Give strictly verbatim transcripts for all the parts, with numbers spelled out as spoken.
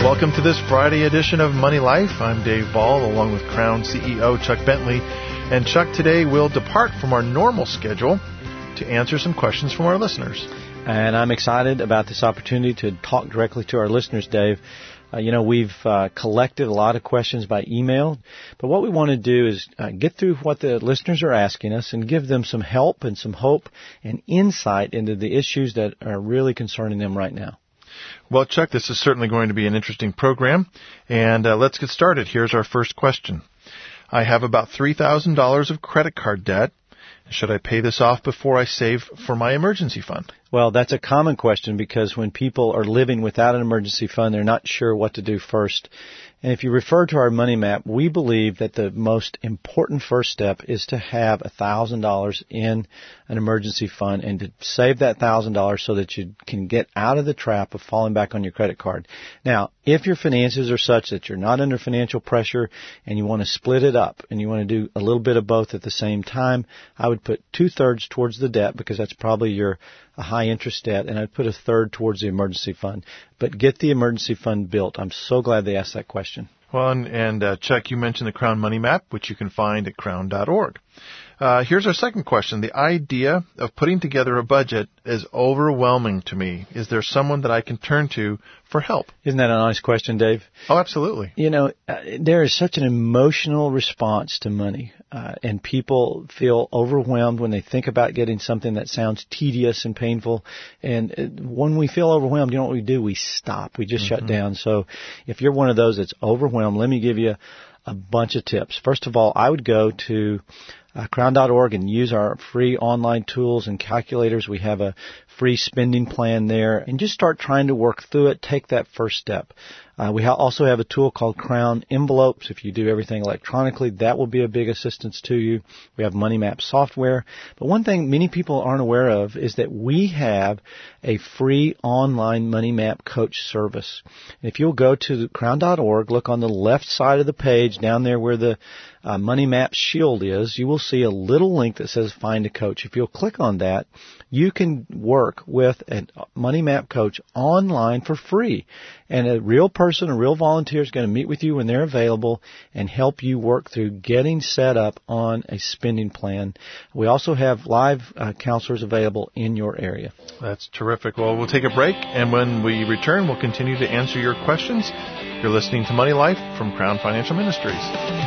Welcome to this Friday edition of Money Life. I'm Dave Ball, along with Crown C E O Chuck Bentley. And Chuck, today will depart from our normal schedule to answer some questions from our listeners. And I'm excited about this opportunity to talk directly to our listeners, Dave. Uh, you know, we've uh, collected a lot of questions by email, but what we want to do is uh, get through what the listeners are asking us and give them some help and some hope and insight into the issues that are really concerning them right now. Well, Chuck, this is certainly going to be an interesting program, and uh, let's get started. Here's our first question. I have about three thousand dollars of credit card debt. Should I pay this off before I save for my emergency fund? Well, that's a common question because when people are living without an emergency fund, they're not sure what to do first. And if you refer to our money map, we believe that the most important first step is to have one thousand dollars in an emergency fund and to save that one thousand dollars so that you can get out of the trap of falling back on your credit card. Now, if your finances are such that you're not under financial pressure and you want to split it up and you want to do a little bit of both at the same time, I would put two-thirds towards the debt because that's probably your a high-interest debt, and I'd put a third towards the emergency fund. But get the emergency fund built. I'm so glad they asked that question. Well, and, and uh, Chuck, you mentioned the Crown Money Map, which you can find at crown dot org. Uh, here's our second question. The idea of putting together a budget is overwhelming to me. Is there someone that I can turn to for help? Isn't that a nice question, Dave? Oh, absolutely. You know, uh, there is such an emotional response to money, uh, and people feel overwhelmed when they think about getting something that sounds tedious and painful. And uh, when we feel overwhelmed, you know what we do? We stop. We just mm-hmm. shut down. So if you're one of those that's overwhelmed, let me give you a bunch of tips. First of all, I would go to Uh, crown dot org and use our free online tools and calculators. We have a free spending plan there, and just start trying to work through it. Take that first step. Uh, we ha- also have a tool called Crown Envelopes. If you do everything electronically, that will be a big assistance to you. We have Money Map software. But one thing many people aren't aware of is that we have a free online Money Map coach service. And if you'll go to crown dot org, look on the left side of the page, down there where the uh, Money Map shield is, you will see a little link that says Find a Coach. If you'll click on that, you can work with a Money Map coach online for free. And a real person, a real volunteer is going to meet with you when they're available and help you work through getting set up on a spending plan. We also have live uh, counselors available in your area. That's terrific. Well, we'll take a break, and when we return, we'll continue to answer your questions. You're listening to Money Life from Crown Financial Ministries.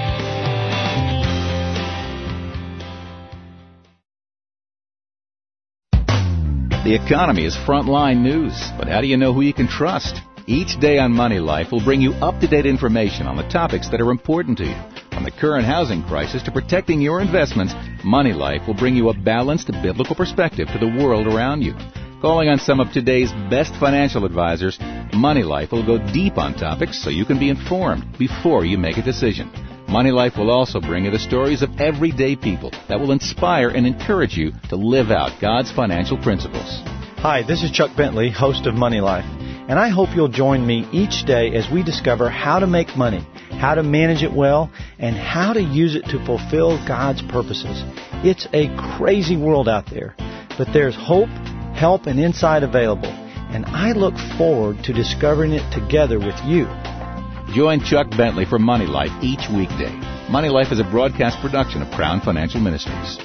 The economy is frontline news, but how do you know who you can trust? Each day on Money Life will bring you up-to-date information on the topics that are important to you. From the current housing crisis to protecting your investments, Money Life will bring you a balanced biblical perspective to the world around you. Calling on some of today's best financial advisors, Money Life will go deep on topics so you can be informed before you make a decision. Money Life will also bring you the stories of everyday people that will inspire and encourage you to live out God's financial principles. Hi, this is Chuck Bentley, host of Money Life, and I hope you'll join me each day as we discover how to make money, how to manage it well, and how to use it to fulfill God's purposes. It's a crazy world out there, but there's hope, help, and insight available, and I look forward to discovering it together with you. Join Chuck Bentley for Money Life each weekday. Money Life is a broadcast production of Crown Financial Ministries.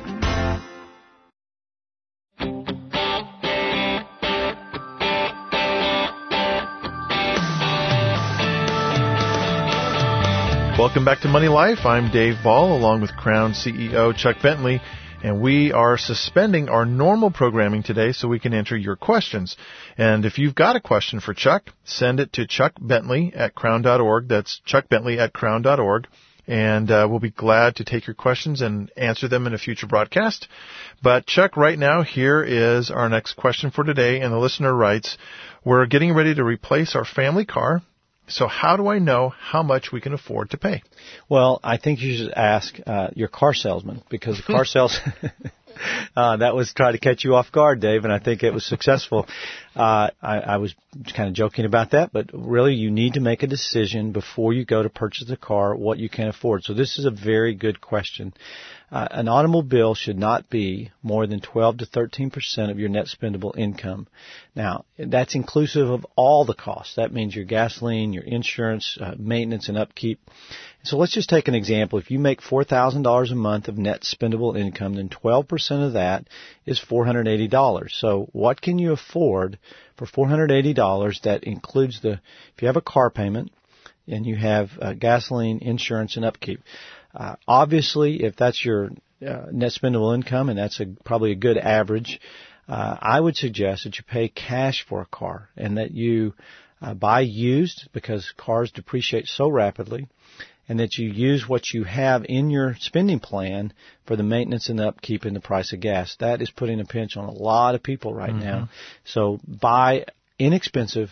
Welcome back to Money Life. I'm Dave Ball, along with Crown C E O Chuck Bentley, and we are suspending our normal programming today so we can answer your questions. And if you've got a question for Chuck, send it to Chuck Bentley at crown dot org. That's Chuck Bentley at crown dot org. And uh, we'll be glad to take your questions and answer them in a future broadcast. But Chuck, right now, here is our next question for today. And the listener writes, we're getting ready to replace our family car. So how do I know how much we can afford to pay? Well, I think you should ask uh, your car salesman, because the car sales uh, that was trying to catch you off guard, Dave, and I think it was successful. Uh, I, I was kind of joking about that, but really you need to make a decision before you go to purchase a car what you can afford. So this is a very good question. Uh, an automobile should not be more than twelve to thirteen percent of your net spendable income. Now, that's inclusive of all the costs. That means your gasoline, your insurance, uh, maintenance, and upkeep. So let's just take an example. If you make four thousand dollars a month of net spendable income, then twelve percent of that is four hundred eighty dollars. So what can you afford for four hundred eighty dollars? That includes the, if you have a car payment and you have uh, gasoline, insurance, and upkeep. Uh, obviously, if that's your uh, net spendable income, and that's a, probably a good average, uh, I would suggest that you pay cash for a car and that you uh, buy used, because cars depreciate so rapidly, and that you use what you have in your spending plan for the maintenance and the upkeep and the price of gas. That is putting a pinch on a lot of people right mm-hmm. now. So buy inexpensive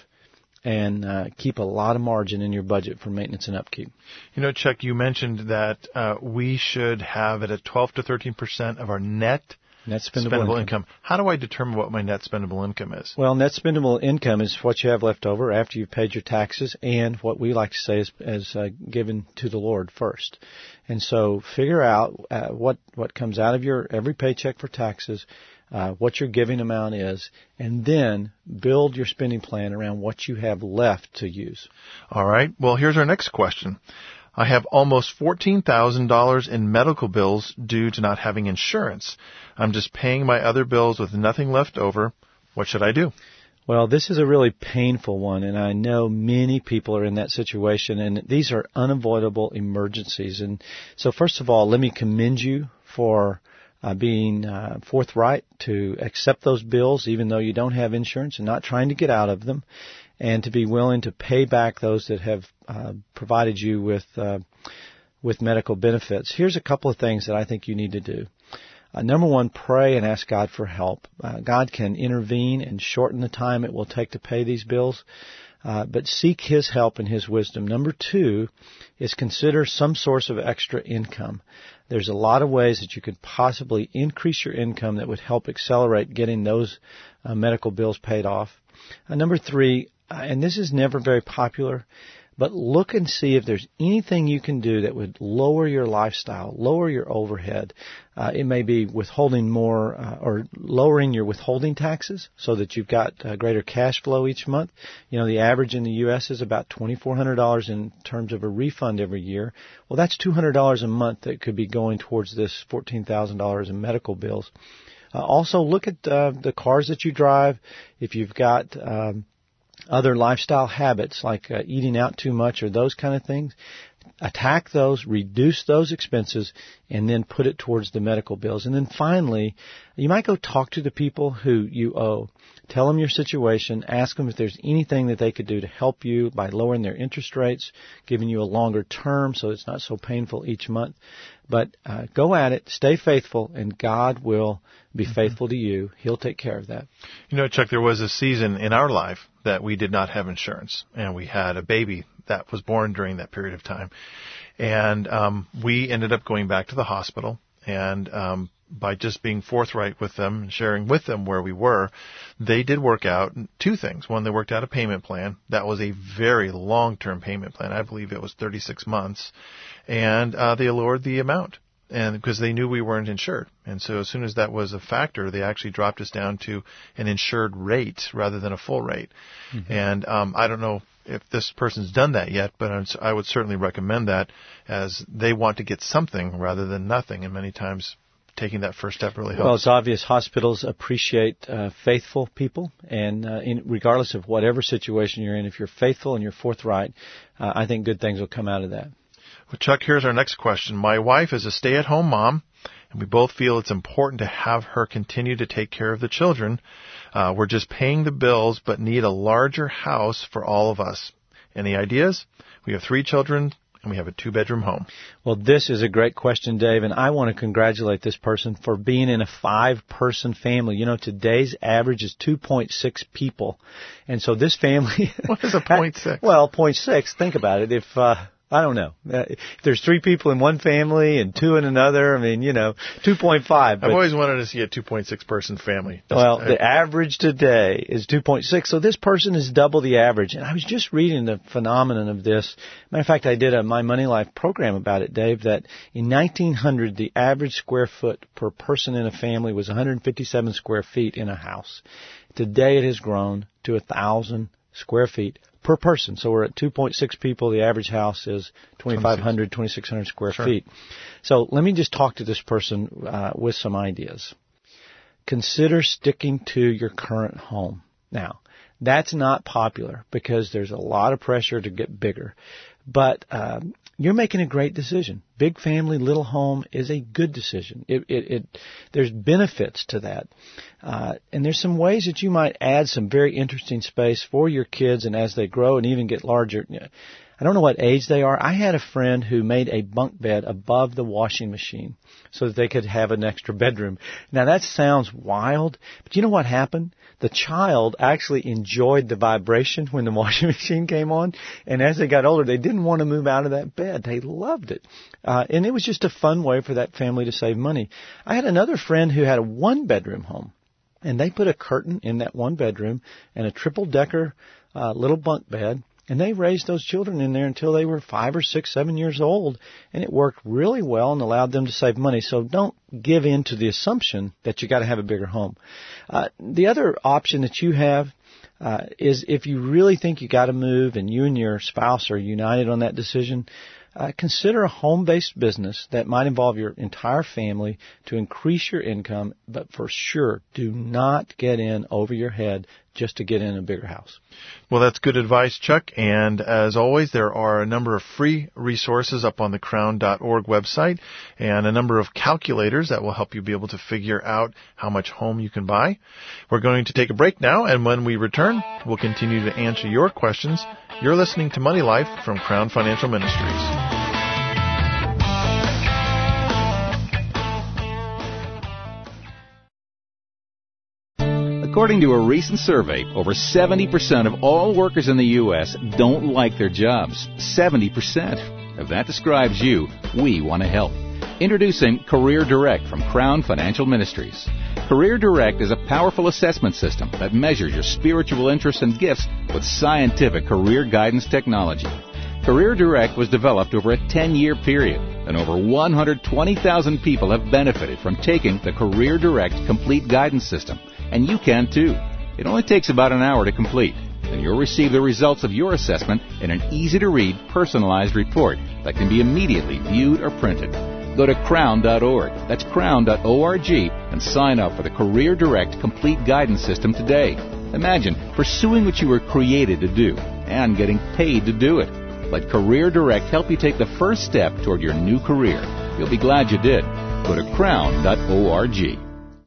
and uh, keep a lot of margin in your budget for maintenance and upkeep. You know, Chuck, you mentioned that uh, we should have it at twelve to thirteen percent of our net Net spendable, spendable income. income. How do I determine what my net spendable income is? Well, net spendable income is what you have left over after you've paid your taxes and what we like to say is, is uh, given to the Lord first. And so figure out uh, what, what comes out of your every paycheck for taxes, uh, what your giving amount is, and then build your spending plan around what you have left to use. All right. Well, here's our next question. I have almost fourteen thousand dollars in medical bills due to not having insurance. I'm just paying my other bills with nothing left over. What should I do? Well, this is a really painful one, and I know many people are in that situation, and these are unavoidable emergencies. And so first of all, let me commend you for uh, being uh, forthright to accept those bills even though you don't have insurance and not trying to get out of them, and to be willing to pay back those that have uh, provided you with uh, with medical benefits. Here's a couple of things that I think you need to do. Uh, number one, pray and ask God for help. Uh, God can intervene and shorten the time it will take to pay these bills, uh, but seek His help and His wisdom. Number two is consider some source of extra income. There's a lot of ways that you could possibly increase your income that would help accelerate getting those uh, medical bills paid off. Uh, number three, uh, and this is never very popular, but look and see if there's anything you can do that would lower your lifestyle, lower your overhead. Uh, it may be withholding more uh, or lowering your withholding taxes so that you've got uh, greater cash flow each month. You know, the average in the U S is about twenty-four hundred dollars in terms of a refund every year. Well, that's two hundred dollars a month that could be going towards this fourteen thousand dollars in medical bills. Uh, also, look at uh, the cars that you drive. If you've got um, other lifestyle habits like uh, eating out too much or those kind of things, attack those, reduce those expenses, and then put it towards the medical bills. And then finally, you might go talk to the people who you owe. Tell them your situation. Ask them if there's anything that they could do to help you by lowering their interest rates, giving you a longer term so it's not so painful each month. But uh, go at it, stay faithful, and God will be mm-hmm. faithful to you. He'll take care of that. You know, Chuck, there was a season in our life that we did not have insurance, and we had a baby that was born during that period of time. And um, we ended up going back to the hospital, and um, by just being forthright with them and sharing with them where we were, they did work out two things. One, they worked out a payment plan. That was a very long-term payment plan. I believe it was thirty-six months. And uh, they lowered the amount, and because they knew we weren't insured. And so as soon as that was a factor, they actually dropped us down to an insured rate rather than a full rate. Mm-hmm. And um, I don't know if this person's done that yet, but I would certainly recommend that, as they want to get something rather than nothing. And many times taking that first step really helps. Well, it's obvious hospitals appreciate uh, faithful people, and uh, in, regardless of whatever situation you're in, if you're faithful and you're forthright, uh, I think good things will come out of that. Well, Chuck, here's our next question. My wife is a stay-at-home mom, and we both feel it's important to have her continue to take care of the children. Uh, we're just paying the bills, but need a larger house for all of us. Any ideas? We have three children, and we have a two-bedroom home. Well, this is a great question, Dave, and I want to congratulate this person for being in a five-person family. You know, today's average is two point six people, and so this family... What is a point six? Well, point six, think about it. If uh, I don't know. Uh, if there's three people in one family and two in another, I mean, you know, two point five. I've always wanted to see a two point six person family. Well, the average today is two point six, so this person is double the average. And I was just reading the phenomenon of this. Matter of fact, I did a My Money Life program about it, Dave, that in nineteen hundred, the average square foot per person in a family was one hundred fifty-seven square feet in a house. Today it has grown to one thousand square feet per person. So we're at two point six people. The average house is twenty-five hundred, twenty-six hundred square sure. feet. So let me just talk to this person uh, with some ideas. Consider sticking to your current home. Now, that's not popular because there's a lot of pressure to get bigger. But um, you're making a great decision. Big family, little home is a good decision. It, it, it there's benefits to that. Uh, and there's some ways that you might add some very interesting space for your kids, and as they grow and even get larger. I don't know what age they are. I had a friend who made a bunk bed above the washing machine so that they could have an extra bedroom. Now, that sounds wild, but you know what happened? The child actually enjoyed the vibration when the washing machine came on, and as they got older, they didn't want to move out of that bed. They loved it. Uh, and it was just a fun way for that family to save money. I had another friend who had a one-bedroom home, and they put a curtain in that one bedroom and a triple-decker uh, little bunk bed. And they raised those children in there until they were five or six, seven years old. And it worked really well and allowed them to save money. So don't give in to the assumption that you got to have a bigger home. Uh, the other option that you have uh, is if you really think you got to move and you and your spouse are united on that decision, uh, consider a home-based business that might involve your entire family to increase your income. But for sure, do not get in over your head just to get in a bigger house. Well, that's good advice, Chuck. And as always, there are a number of free resources up on the crown dot org website and a number of calculators that will help you be able to figure out how much home you can buy. We're going to take a break now, and when we return, we'll continue to answer your questions. You're listening to Money Life from Crown Financial Ministries. According to a recent survey, over seventy percent of all workers in the U S don't like their jobs. seventy percent. If that describes you, we want to help. Introducing Career Direct from Crown Financial Ministries. Career Direct is a powerful assessment system that measures your spiritual interests and gifts with scientific career guidance technology. Career Direct was developed over a ten-year period, and over one hundred twenty thousand people have benefited from taking the Career Direct Complete Guidance System. And you can too. It only takes about an hour to complete, and you'll receive the results of your assessment in an easy-to-read, personalized report that can be immediately viewed or printed. Go to crown dot org, that's crown dot org, and sign up for the Career Direct Complete Guidance System today. Imagine pursuing what you were created to do and getting paid to do it. Let Career Direct help you take the first step toward your new career. You'll be glad you did. Go to crown dot org.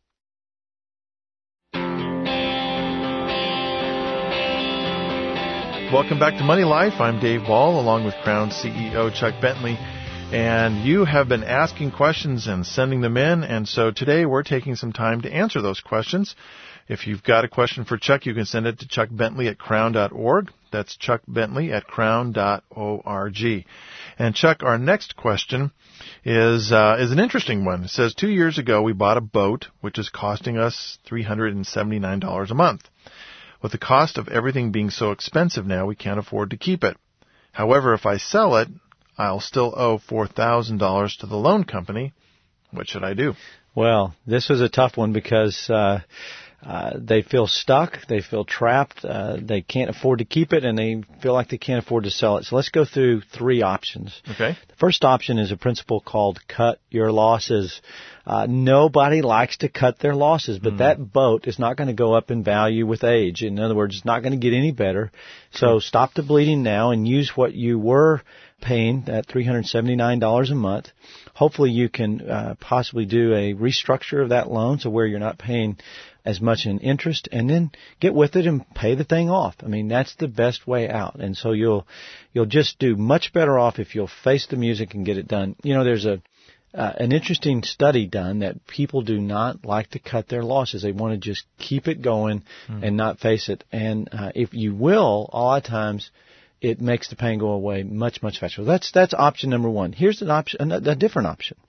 Welcome back to Money Life. I'm Dave Ball, along with Crown C E O Chuck Bentley. And you have been asking questions and sending them in, and so today we're taking some time to answer those questions. If you've got a question for Chuck, you can send it to Chuck Bentley at crown dot org. That's Chuck Bentley at crown dot org. And Chuck, our next question is uh, is an interesting one. It says, two years ago we bought a boat, which is costing us three hundred seventy-nine dollars a month. With the cost of everything being so expensive now, we can't afford to keep it. However, if I sell it, I'll still owe four thousand dollars to the loan company. What should I do? Well, this was a tough one because uh, uh, they feel stuck, they feel trapped, uh, they can't afford to keep it, and they feel like they can't afford to sell it. So let's go through three options. Okay. The first option is a principle called cut your losses. Uh, nobody likes to cut their losses, but mm. that boat is not going to go up in value with age. In other words, it's not going to get any better. So stop the bleeding now and use what you were paying, that three hundred seventy-nine dollars a month. Hopefully you can uh, possibly do a restructure of that loan so where you're not paying as much in interest, and then get with it and pay the thing off. I mean, that's the best way out. And so you'll you'll just do much better off if you'll face the music and get it done. You know, there's a Uh, an interesting study done that people do not like to cut their losses. They want to just keep it going mm. and not face it. And uh, if you will, a lot of times it makes the pain go away much, much faster. That's that's option number one. Here's an option, a, a different option.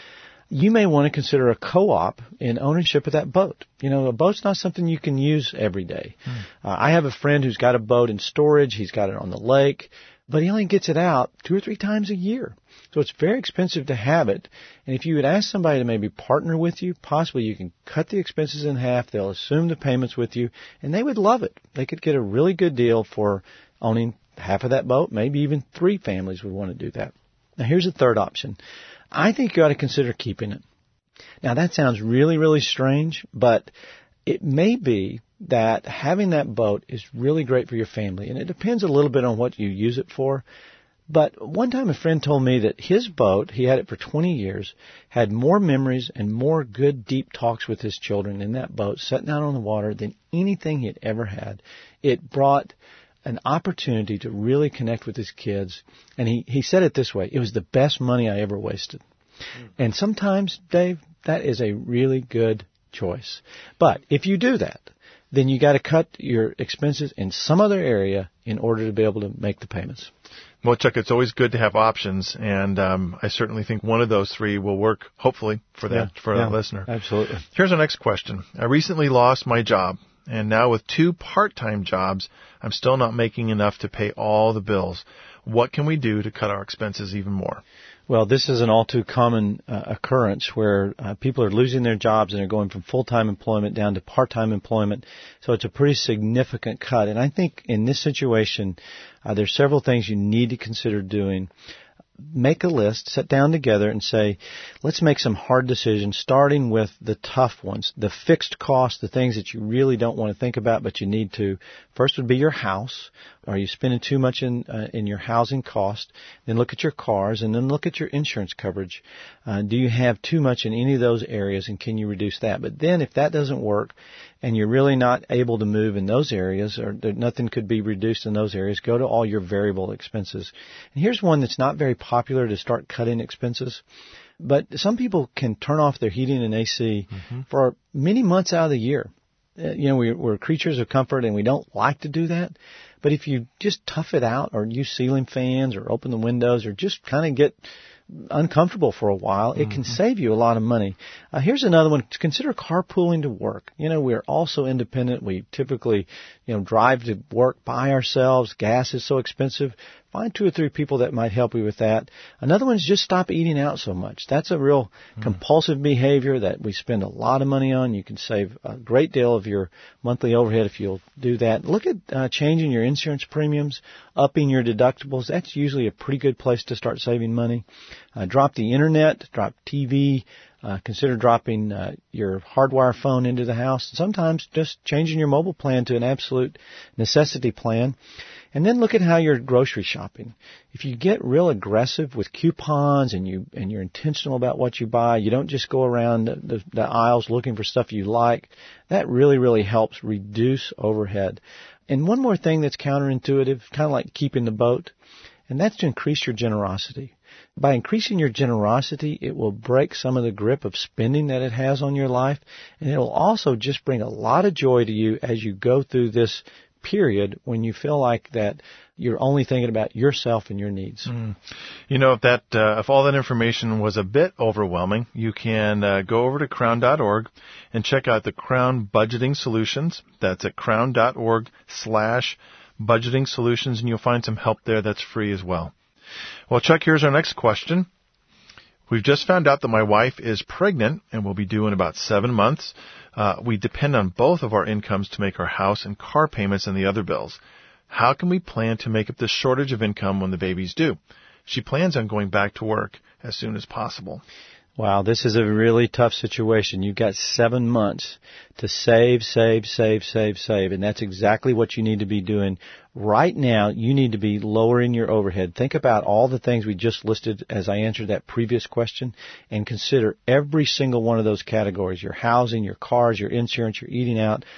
You may want to consider a co-op in ownership of that boat. You know, a boat's not something you can use every day. Hmm. Uh, I have a friend who's got a boat in storage. He's got it on the lake, but he only gets it out two or three times a year. So it's very expensive to have it. And if you would ask somebody to maybe partner with you, possibly you can cut the expenses in half. They'll assume the payments with you, and they would love it. They could get a really good deal for owning half of that boat. Maybe even three families would want to do that. Now, here's a third option. I think you ought to consider keeping it. Now, that sounds really, really strange, but it may be that having that boat is really great for your family, and it depends a little bit on what you use it for. But one time a friend told me that his boat, he had it for twenty years, had more memories and more good, deep talks with his children in that boat, sitting out on the water, than anything he had ever had. It brought an opportunity to really connect with his kids. And he, he said it this way: it was the best money I ever wasted. Mm. And sometimes, Dave, that is a really good choice. But if you do that, then you got to cut your expenses in some other area in order to be able to make the payments. Well, Chuck, it's always good to have options, and um, I certainly think one of those three will work, hopefully, for that yeah, for yeah, that listener. Absolutely. Here's our next question. I recently lost my job, and now with two part-time jobs, I'm still not making enough to pay all the bills. What can we do to cut our expenses even more? Well, this is an all too common uh, occurrence where uh, people are losing their jobs and are going from full-time employment down to part-time employment. So it's a pretty significant cut. And I think in this situation, uh, there's several things you need to consider doing. Make a list, sit down together and say, let's make some hard decisions, starting with the tough ones, the fixed costs, the things that you really don't want to think about, but you need to. First would be your house. Are you spending too much in uh, in your housing cost? Then look at your cars, and then look at your insurance coverage. Uh, do you have too much in any of those areas, and can you reduce that? But then if that doesn't work, and you're really not able to move in those areas, or there, nothing could be reduced in those areas, go to all your variable expenses. And here's one that's not very popular to start cutting expenses. But some people can turn off their heating and A C mm-hmm. for many months out of the year. Uh, you know, we, we're creatures of comfort, and we don't like to do that. But if you just tough it out, or use ceiling fans, or open the windows, or just kind of get uncomfortable for a while, it mm-hmm. can save you a lot of money. Uh, here's another one. Consider carpooling to work. You know, we're also independent. We typically, you know, drive to work by ourselves. Gas is so expensive. Find two or three people that might help you with that. Another one is just stop eating out so much. That's a real mm. compulsive behavior that we spend a lot of money on. You can save a great deal of your monthly overhead if you'll do that. Look at uh, changing your insurance premiums, upping your deductibles. That's usually a pretty good place to start saving money. Uh, drop the internet, drop T V. Uh, consider dropping uh, your hardwire phone into the house. Sometimes just changing your mobile plan to an absolute necessity plan. And then look at how you're grocery shopping. If you get real aggressive with coupons and you and you're intentional about what you buy, you don't just go around the, the, the aisles looking for stuff you like. That really, really helps reduce overhead. And one more thing that's counterintuitive, kind of like keeping the boat, and that's to increase your generosity. By increasing your generosity, it will break some of the grip of spending that it has on your life, and it will also just bring a lot of joy to you as you go through this period when you feel like that you're only thinking about yourself and your needs. Mm. You know, if that uh, if all that information was a bit overwhelming, you can uh, go over to crown dot org and check out the Crown Budgeting Solutions. That's at crown dot org slash budgeting solutions, and you'll find some help there that's free as well. Well, Chuck, here's our next question. We've just found out that my wife is pregnant and will be due in about seven months. Uh, we depend on both of our incomes to make our house and car payments and the other bills. How can we plan to make up the shortage of income when the baby's due? She plans on going back to work as soon as possible. Wow, this is a really tough situation. You've got seven months to save, save, save, save, save, and that's exactly what you need to be doing. Right now, you need to be lowering your overhead. Think about all the things we just listed as I answered that previous question, and consider every single one of those categories, your housing, your cars, your insurance, your eating out.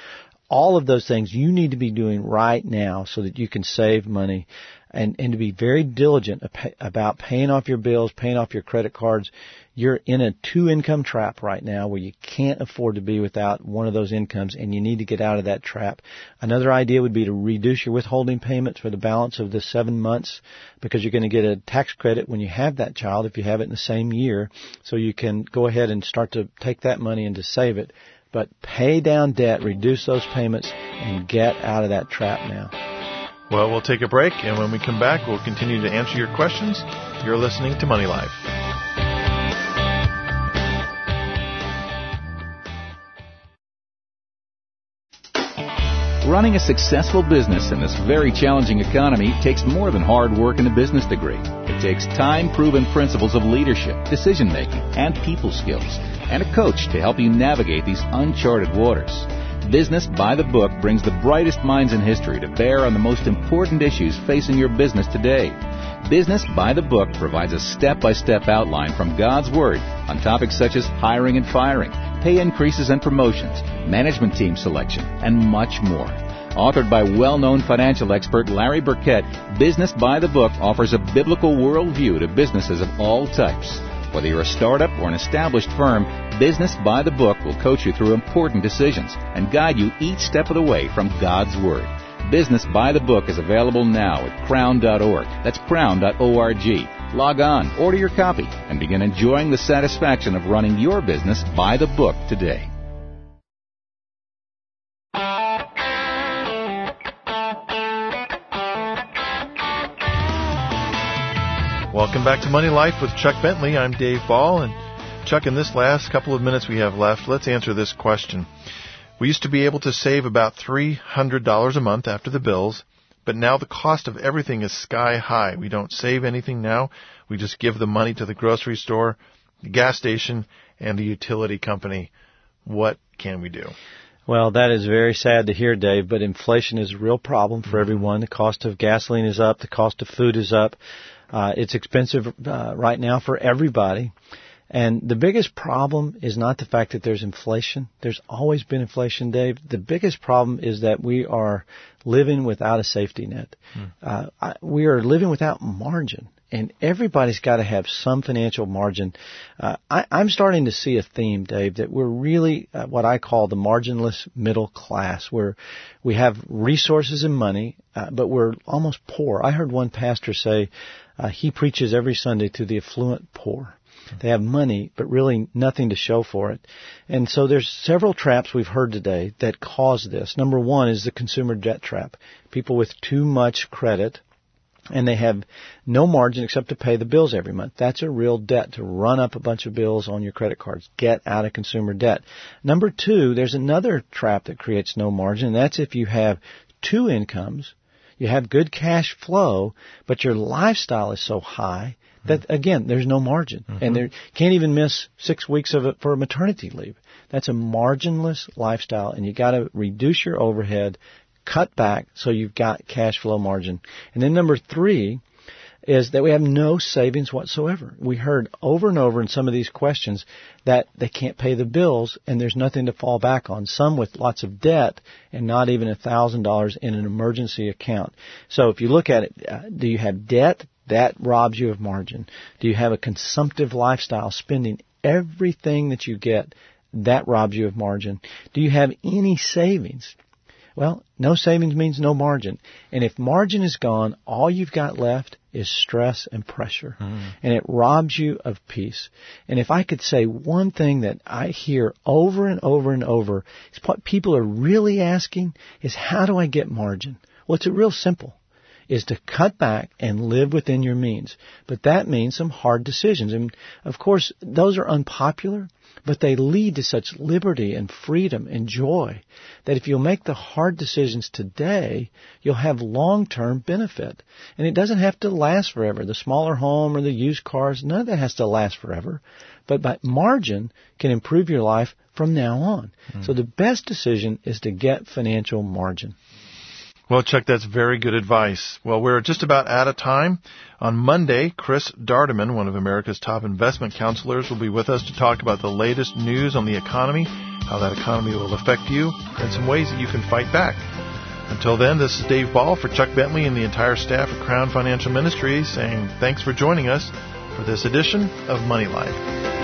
all of those things you need to be doing right now so that you can save money and, and to be very diligent about paying off your bills, paying off your credit cards. You're in a two-income trap right now where you can't afford to be without one of those incomes, and you need to get out of that trap. Another idea would be to reduce your withholding payments for the balance of the seven months because you're going to get a tax credit when you have that child if you have it in the same year. So you can go ahead and start to take that money and to save it. But pay down debt, reduce those payments, and get out of that trap now. Well, we'll take a break, and when we come back, we'll continue to answer your questions. You're listening to Money Life. Running a successful business in this very challenging economy takes more than hard work and a business degree. It takes time-proven principles of leadership, decision-making, and people skills, and a coach to help you navigate these uncharted waters. Business by the Book brings the brightest minds in history to bear on the most important issues facing your business today. Business by the Book provides a step-by-step outline from God's Word on topics such as hiring and firing, pay increases and promotions, management team selection, and much more. Authored by well-known financial expert Larry Burkett, Business by the Book offers a biblical worldview to businesses of all types. Whether you're a startup or an established firm, Business by the Book will coach you through important decisions and guide you each step of the way from God's Word. Business by the Book is available now at crown dot org. That's crown dot org. Log on, order your copy, and begin enjoying the satisfaction of running your business by the book today. Welcome back to Money Life with Chuck Bentley. I'm Dave Ball, and Chuck, in this last couple of minutes we have left, let's answer this question. We used to be able to save about three hundred dollars a month after the bills, but now the cost of everything is sky high. We don't save anything now. We just give the money to the grocery store, the gas station, and the utility company. What can we do? Well, that is very sad to hear, Dave, but inflation is a real problem for everyone. The cost of gasoline is up. The cost of food is up. Uh, it's expensive uh, right now for everybody. And the biggest problem is not the fact that there's inflation. There's always been inflation, Dave. The biggest problem is that we are living without a safety net. Hmm. Uh, I, we are living without margin. And everybody's got to have some financial margin. Uh, I, I'm starting to see a theme, Dave, that we're really uh, what I call the marginless middle class, where we have resources and money, uh, but we're almost poor. I heard one pastor say uh, he preaches every Sunday to the affluent poor. They have money, but really nothing to show for it. And so there's several traps we've heard today that cause this. Number one is the consumer debt trap. People with too much credit, and they have no margin except to pay the bills every month. That's a real debt, to run up a bunch of bills on your credit cards. Get out of consumer debt. Number two, there's another trap that creates no margin, and that's if you have two incomes, you have good cash flow, but your lifestyle is so high that, again, there's no margin. Mm-hmm. And there can't even miss six weeks of it for maternity leave. That's a marginless lifestyle, and you got to reduce your overhead, cut back so you've got cash flow margin. And then number three is that we have no savings whatsoever. We heard over and over in some of these questions that they can't pay the bills and there's nothing to fall back on. Some with lots of debt and not even one thousand dollars in an emergency account. So if you look at it, uh, do you have debt? That robs you of margin. Do you have a consumptive lifestyle, spending everything that you get? That robs you of margin. Do you have any savings? Well, no savings means no margin. And if margin is gone, all you've got left is stress and pressure. Mm. And it robs you of peace. And if I could say one thing that I hear over and over and over, is what people are really asking is, how do I get margin? Well, it's real simple. Is to cut back and live within your means. But that means some hard decisions. And, of course, those are unpopular, but they lead to such liberty and freedom and joy that if you'll make the hard decisions today, you'll have long-term benefit. And it doesn't have to last forever. The smaller home or the used cars, none of that has to last forever. But by margin can improve your life from now on. Mm. So the best decision is to get financial margin. Well, Chuck, that's very good advice. Well, we're just about out of time. On Monday, Chris Dardeman, one of America's top investment counselors, will be with us to talk about the latest news on the economy how that economy will affect you, and some ways that you can fight back. Until then, this is Dave Ball for Chuck Bentley and the entire staff at Crown Financial Ministries saying thanks for joining us for this edition of Money Life.